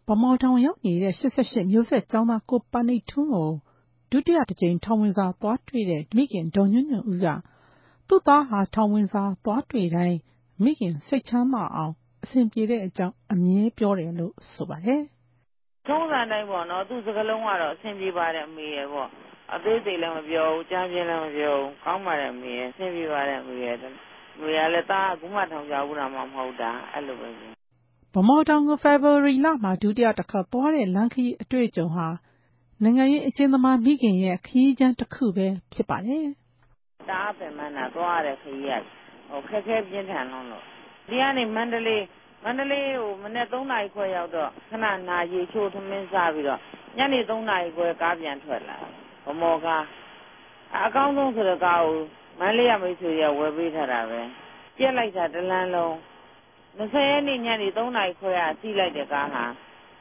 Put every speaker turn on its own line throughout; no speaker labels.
ဗမော်ထောင်ရောက်နေတဲ့88မျိုးဆက်ကျောင်းသားကိုပနိတ်ထွန်းကိုဒုတိယတစ်ကြိမ်ထောင်ဝင်စာသွားတွေ့တဲ့မိခင်ဒေါ်ညွန့်ညွန့်ဦးကသူ့သားဟာထောင်ဝင်စာသွားတွေ့တိုင်းမိခင်စိတ်ချမ်းသာအောင်အဆင်ပြေတဲ့အကြောင်းအမြဲပြောတယ်လို့ဆိုပါတယ်
။ထုံးစံတိုင်းပေါ့နော်သူစကလုံးကတော့အဆင်ပြေပါတယ်အမေရဲ့ပေါ့အသေးစိတ်လည်းမပြောဘူးကြမ်းပြင်းလည်းမပြောဘူးကောင်းပါတယ်အမေရဲ့အဆင်ပြေပါတယ်အမေရဲ့အမေကလည်းသားကခုမှထောင်ကြဘူးတာမှမဟုတ်တာအဲ့လိုပဲ
ဗမော်တောင်ကိုဖေဖော်ဝါရီလမှာဒုတိယတစ်ခါသွားတဲ့လမ်းခရီးအတွေ့အကြုံဟာနိုင်ငံရေးအကျဉ်းသမားမိခင်ရဲ့ခရီးချမ်းတစ်ခုပဲဖြစ်ပါတယ်
။တားပင်မနာသွားတဲ့ခရီးရခက်ခဲပြင်းထန်လုံးလို့ဒီကနေမန္တလေးကိုမနေ့3နာရီခွဲရောက်တော့ခဏနာရီချိုးထမင်းစားပြီးတော့ညနေ3နာရီခွဲကားပြန်ထွက်လာဗမော်ကားအကောင်းဆုံးဆိုတဲ့ကားကိုမန္တလေးကမိတ်ဆွေရဝယ်ပေးထားတာပဲပြက်လိုက်တာတလန်းလုံး20ရက်နေ့ညနေ3နာရီခွဲကစီးလိုက်တဲ့ကားဟာ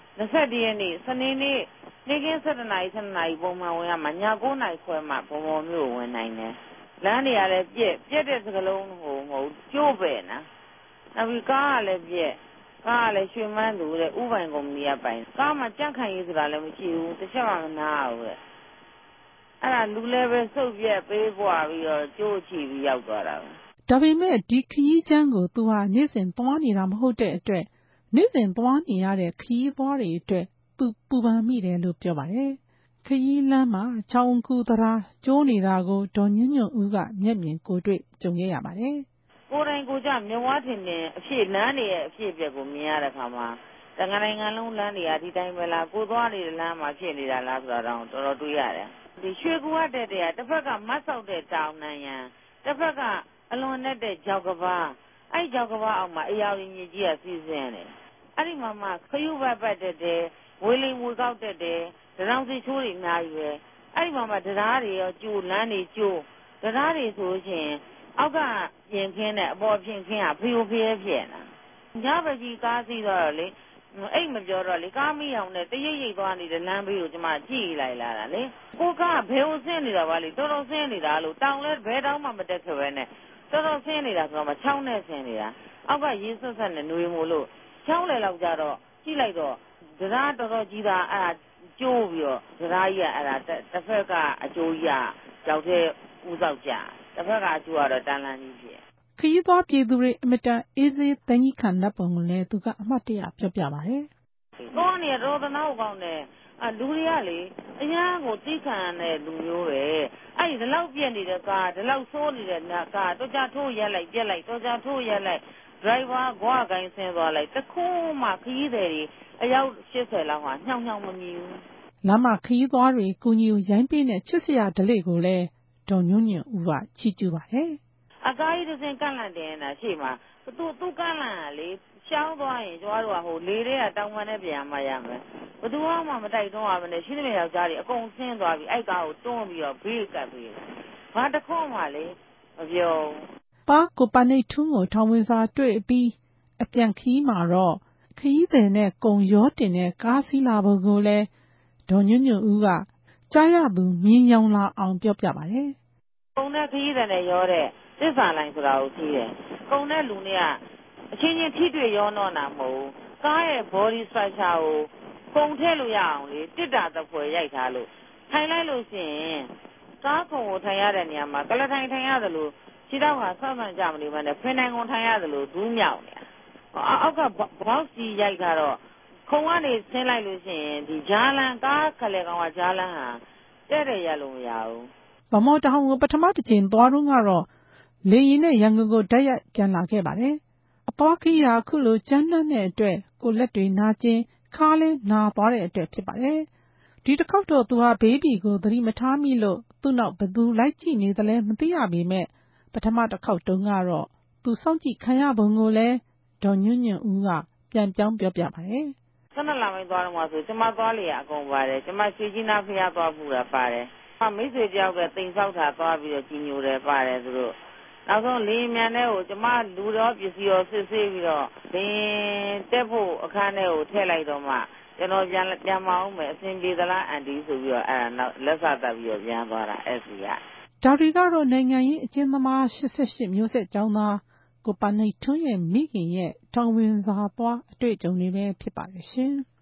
21ရက်နေ့စနေနေ့နေ့ကင်း7နာရီ7နာရီပုံမှန်ဝင်ရမှာည9နာရီခွဲမှဗမော်မြို့ဝင်နိုင်တယ်လမ်းတွေကလည်းပြက်တဲ့စကလုံးမဟုတ်ကျိုးပဲနော်နောက်ပြီးကားကလည်းပြက်ကားကလည်းရွှေမန်းသူတဲ့ဥပိုင်ကုမ္ပဏီကပိုင်ကားမှာကြန့်ခိုင်ရေးဆိုတာလည်းမရှိဘူးတစ်ချက်မှမနာဘူးတဲ့အဲ့ဒါလူလည်းပဲစုပ်ပြက်ပေးပွားပြီးတော့ကျိုးချီပြီးရောက်သွားတာပဲ
ဒါပေမဲ့ဒီခရီးချမ်းကိုသူဟာနေ့စဉ်သွားနေတာမဟုတ်တဲ့အတွက်နေ့စဉ်သွားနေရတဲ့ခရီးသွားတွေအတွက်သူပူပန်မိတယ်လို့ပြောပါတယ်ခရီးလမ်းမှာချောင်းကူသရာကျိုးနေတာကိုဒေါ်ညွန့်ညွန့်ဦးကမျက်မြင်ကိုယ်တွေ့ကြုံခဲ့ရပါတယ်
ကိုယ်တိုင်ကိုကြမြဝထင်အဖြစ်လမ်းတွေရဲ့အဖြစ်အပျက်ကိုမြင်ရတဲ့ခါမှာတန်ခါနိုင်ငံလုံးလမ်းတွေကဒီတိုင်းပဲလားကိုသွားနေတဲ့လမ်းမှာဖြစ်နေတာလားဆိုတော့တော်တော်တွေးရတယ်ဒီရွှေကူကတဲ့တဲ့တစ်ဖက်ကမတ်ဆောက်တဲ့တောင်နံရံတစ်ဖက်ကအလွန်နဲ့တဲ့ကြောက်ကဘာအဲ့ကြောက်ကဘာအောက်မှာအရာရင်းကြီးကစီးစင်းတယ်အဲ့ဒီမှာခရုဘတ်တဲ့တဲ့ဝေလိမ်ဝေကောက်တဲ့တဲ့တောင်စီချိုးတွေအများကြီးပဲအဲ့ဒီမှာတရားတွေရောကျိုးလမ်းတွေကျိုးတရားတွေဆိုရှင်အောက်ကပြင်ခင်းတဲ့အပေါ်ပြင်ခင်းကဖျို့ဖျဲဖြစ်နေတာညဘကြီးကားစီးတော့လေအိတ်မပြောတော့လေကားမိအောင်နဲ့တရိပ်ရိပ်သွားနေတဲ့လမ်းဘေးကိုကျမကြည့်လိုက်လာတာလေကိုကဘယ်ကိုဆင်းနေတာပါလေတော်တော်ဆင်းနေတာလို့တောင်လဲဘယ်တောင်မှမတက်ခဲ့ပဲနဲ့တော်တော်ဆင်းနေတာဆိုတော့ချောင်းနဲ့ဆင်းနေတာအောက်ကရေးဆွတ်ဆက်နဲ့ຫນွေမို့လို့ချောင်းလေလောက်ကြတော့ကြည့်လိုက်တော့တရားတော်တော်ကြီးတာအဲ့ဒါကျိုးပြီးတော့တရားကြီးကအဲ့ဒါတစ်ဖက်ကအကျိုးကြီးကကြောက်တဲ့ဥဆောက်ကြတစ်ဖက်ကအကျိုးကတော့တန်လန်းကြီးဖြစ်
ခရီးသွားပြည်သူတွေအမတန်အေးဆေးသိမ်းကြီးခံနတ်ပုံကိုလည်းသူကအမှတ်တရပြောပြပါတယ်
။ကောင်းနေတော့သနာ့ကောင်းတယ်လူတွေကလေအရန်ကိုသိခံရတဲ့လူမျိုးပဲအဲ့ဒီလောက်ပြက်နေတဲ့ကားဒီလောက်ဆိုးနေတဲ့ကားတော့ကြထိုးရက်လိုက်ပြက်လိုက်တော့ကြထိုးရက်လိုက်ဒရိုင်ဘာဂွားကိုင်းဆင်းသွားလိုက်တခုမှခရီးသည်တွေအယောက်80လောက်ဟာညောင်မမြည်ဘူး
လမ်းမှာခရီးသွားတွေကုညီကိုရိုင်းပေးတဲ့ချစ်စရာဓလေ့ကိုလည်းဒေါ်ညွန့်ညွန့်ဦးကချီးကျူးပါတယ်
အကားကြီးတစ်စင်ကန့်လန့်တယ်နာရှေ့မှာသူကန့်လန့်ကလေရှောင်းသွားရင်ကျမတို့ကဟိုလေတွေကတောင်ပန်နဲ့ပြန်မှရမယ်ဘသူမှမတိုက်တွန်းရမနဲ့ရှိတဲ့ယောက်ျားတွေအကုန်ဆင်းသွားပြီအဲ့ကားကိုတွန်းပြီးတော့ဘေးကပ်ပြီးဘာတခွန်းမှလေမပြော
ပါကိုပနိတ်ထွန်းကိုထောင်ဝင်စာတွေ့ပြီးအပြန်ခီးမှာတော့ခရီးသည်နဲ့ကုံရောတင်တဲ့ကားစီးလာပုံကိုလည်းဒေါ်ညွန့်ညွန့်ဦးကကြားရသူမြင်ယောင်လာအောင်ပြောပြပါတယ်
ကုံတဲ့ခရီးသည်နဲ့ရောတဲ့သစ္စာလိုင်းဆိုတာကိုသိတယ်ကုံတဲ့လူတွေကအချင်းချင်းထိတွေ့ရောတော့တာမဟုတ်ဘူးကားရဲ့ body structure ကိုပုံထည့်လို့ရအောင်လေတစ်တာသဖွယ်ရိုက်ထားလို့ထိုင်လိုက်လို့ရှိရင်ကားကုံကိုထိုင်ရတဲ့နေရာမှာကလထိုင်ရတယ်လို့ခြေထောက်ကဆောက်ဆန့်ကြမလို့မနဲ့ဖင်နိုင်ကုန်ထိုင်ရတယ်လို့ဒူးမြောက်နေအောက်ကဘောက်စီရိုက်ထားတော့ခုံကနေဆင်းလိုက်လို့ရှိရင်ဒီဂျာလန်ကားခလေကောင်ကဂျာလန်ဟာတဲ့ရလို့မရဘူး
ဗမော်တောင်ကိုပထမတစ်ချိန်သွားတော့ကတော့လေယာဉ်နဲ့ရန်ကုန်ကိုတိုက်ရိုက်ပြန်လာခဲ့ပါတယ်အသွားခီးဟာအခုလိုကြမ်းတမ်းတဲ့အတွက်ကိုလက်တွေနာကျင်ခါးလဲနာသွားတဲ့အတွက်ဖြစ်ပါတယ်ဒီတစ်ခေါက်တော့သူဟာဘေးဘီကိုသတိမထားမိလို့သူ့နောက်ဘသူလိုက်ကြည့်နေသလဲမသိရပေမဲ့ပထမတစ်ခေါက်တုန်းကတော့သူစောင့်ကြည့်ခံရပုံကိုလည်းဒေါ်ညွန့်ညွန့်ဦးကပြန်ပြောင်းပြောပြပါတယ်
12လပိုင်းသွားတော့မှဆိုကျမသွားလေအကုန်ပါတယ်ကျမရွှေကြီးနာဖျားသွားဘူးတာပါတယ်မိတ်ဆွေတယောက်ကတိမ်ဆောက်တာသွားပြီးတော့ကြီးညိုတယ်ပါတယ်သူတို့နောက်ဆုံးလေမြန်တဲ့ကိုကျမလူတော်ပစ္စည်းရောစစ်ဆေးပြီးတော့ဘင်းတက်ဖို့အခန်းထဲကိုထည့်လိုက်တော့မှကျွန်တော်ပြန်မအောင်မယ်အဆင်ပြေသလားအန်တီဆိုပြီးတော့အဲ့ဒါနောက်လက်စသက်ပြီးတော့ပြန်သွားတာအဲ့စီက
ဒါတွေကတော့နိုင်ငံရေးအကျဉ်းသမား88မျိုးဆက်ကျောင်းသားကိုပနိတ်ထွန်းရဲ့မိခင်ရဲ့ထောင်ဝင်စာသွားအတွေ့အကြုံတွေပဲဖြစ်ပါတယ်ရှင်